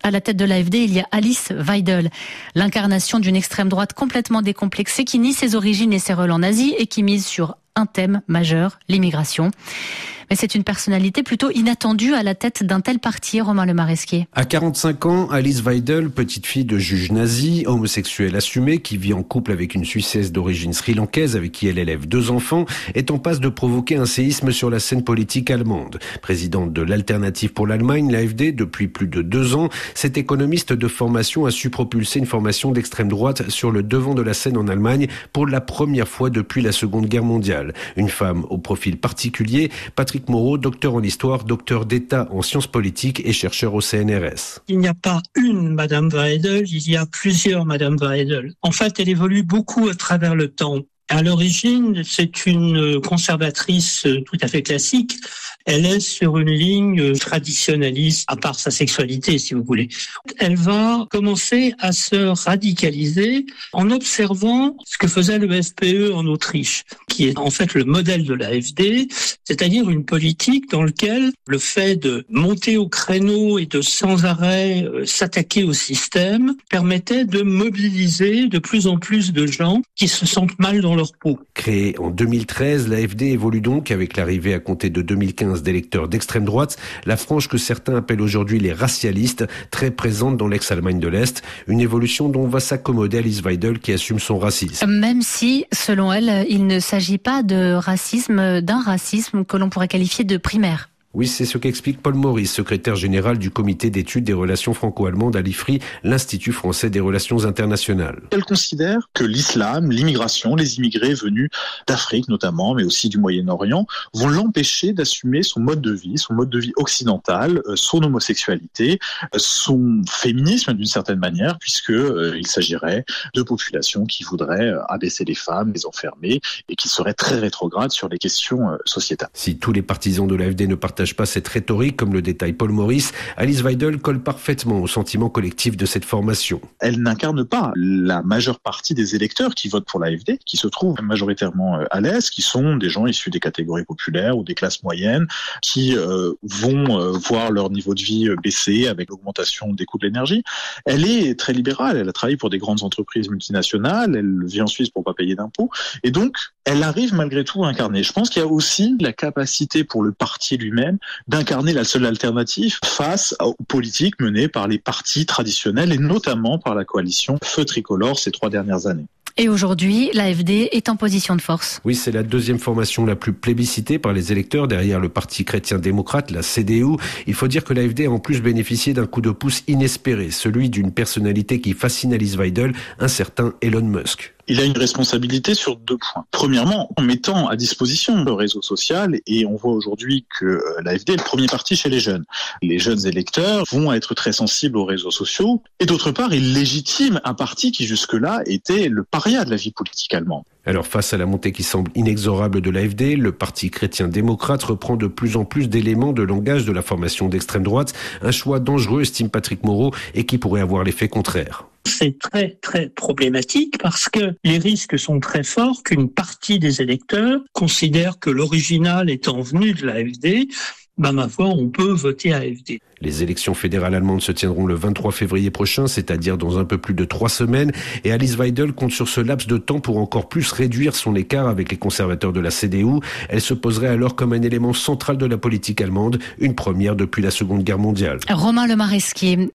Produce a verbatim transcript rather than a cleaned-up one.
À la tête de l'A F D, il y a Alice Weidel, l'incarnation d'une extrême droite complètement décomplexée qui nie ses origines et ses relents nazis et qui mise sur un thème majeur, l'immigration. Mais c'est une personnalité plutôt inattendue à la tête d'un tel parti, Romain Le Maresquier. À quarante-cinq ans, Alice Weidel, petite fille de juge nazi, homosexuelle assumée, qui vit en couple avec une Suissesse d'origine sri-lankaise avec qui elle élève deux enfants, est en passe de provoquer un séisme sur la scène politique allemande. Présidente de l'Alternative pour l'Allemagne, l'A F D, depuis plus de deux ans, cette économiste de formation a su propulser une formation d'extrême droite sur le devant de la scène en Allemagne pour la première fois depuis la Seconde Guerre mondiale. Une femme au profil particulier, Patrick Moreau, docteur en histoire, docteur d'État en sciences politiques et chercheur au C N R S. Il n'y a pas une Madame Weidel, il y a plusieurs Madame Weidel. En fait, elle évolue beaucoup à travers le temps. À l'origine, c'est une conservatrice tout à fait classique. Elle est sur une ligne traditionnaliste, à part sa sexualité, si vous voulez. Elle va commencer à se radicaliser en observant ce que faisait le F P E en Autriche, qui est en fait le modèle de l'A F D, c'est-à-dire une politique dans laquelle le fait de monter au créneau et de sans arrêt euh, s'attaquer au système permettait de mobiliser de plus en plus de gens qui se sentent mal dans leur peau. Créée en deux mille treize, l'A F D évolue donc avec l'arrivée à compter de deux mille quinze d'électeurs d'extrême droite, la frange que certains appellent aujourd'hui les racialistes, très présente dans l'ex-Allemagne de l'Est, une évolution dont va s'accommoder Alice Weidel qui assume son racisme. Même si, selon elle, il ne s'agit pas de racisme, d'un racisme que l'on pourrait qualifier de primaire. Oui, c'est ce qu'explique Paul Maurice, secrétaire général du comité d'études des relations franco-allemandes à l'I F R I, l'Institut français des relations internationales. Elle considère que l'islam, l'immigration, les immigrés venus d'Afrique notamment, mais aussi du Moyen-Orient, vont l'empêcher d'assumer son mode de vie, son mode de vie occidental, son homosexualité, son féminisme d'une certaine manière, puisque euh, il s'agirait de populations qui voudraient abaisser les femmes, les enfermer, et qui seraient très rétrogrades sur les questions euh, sociétales. Si tous les partisans de l'A F D ne partagent pas cette rhétorique, comme le détaille Paul Maurice, Alice Weidel colle parfaitement au sentiment collectif de cette formation. Elle n'incarne pas la majeure partie des électeurs qui votent pour l'A F D, qui se trouvent majoritairement à l'Est, qui sont des gens issus des catégories populaires ou des classes moyennes, qui euh, vont euh, voir leur niveau de vie baisser avec l'augmentation des coûts de l'énergie. Elle est très libérale, elle a travaillé pour des grandes entreprises multinationales, elle vit en Suisse pour pas payer d'impôts, et donc elle arrive malgré tout à incarner. Je pense qu'il y a aussi la capacité pour le parti lui-même d'incarner la seule alternative face aux politiques menées par les partis traditionnels et notamment par la coalition Feu Tricolore ces trois dernières années. Et aujourd'hui, l'A F D est en position de force. Oui, c'est la deuxième formation la plus plébiscitée par les électeurs derrière le Parti chrétien-démocrate, la C D U. Il faut dire que l'A F D a en plus bénéficié d'un coup de pouce inespéré, celui d'une personnalité qui fascine Alice Weidel, un certain Elon Musk. Il a une responsabilité sur deux points. Premièrement, en mettant à disposition le réseau social, et on voit aujourd'hui que l'A F D est le premier parti chez les jeunes. Les jeunes électeurs vont être très sensibles aux réseaux sociaux, et d'autre part, il légitime un parti qui jusque-là était le paria de la vie politique allemande. Alors face à la montée qui semble inexorable de l'A F D, le Parti chrétien-démocrate reprend de plus en plus d'éléments de langage de la formation d'extrême droite, un choix dangereux, estime Patrick Moreau, et qui pourrait avoir l'effet contraire. C'est très très problématique parce que les risques sont très forts qu'une partie des électeurs considère que l'original étant venu de l'A F D, ben ma foi, on peut voter A F D. Les élections fédérales allemandes se tiendront le vingt-trois février prochain, c'est-à-dire dans un peu plus de trois semaines. Et Alice Weidel compte sur ce laps de temps pour encore plus réduire son écart avec les conservateurs de la C D U. Elle se poserait alors comme un élément central de la politique allemande, une première depuis la Seconde Guerre mondiale. Romain Le Maresquier.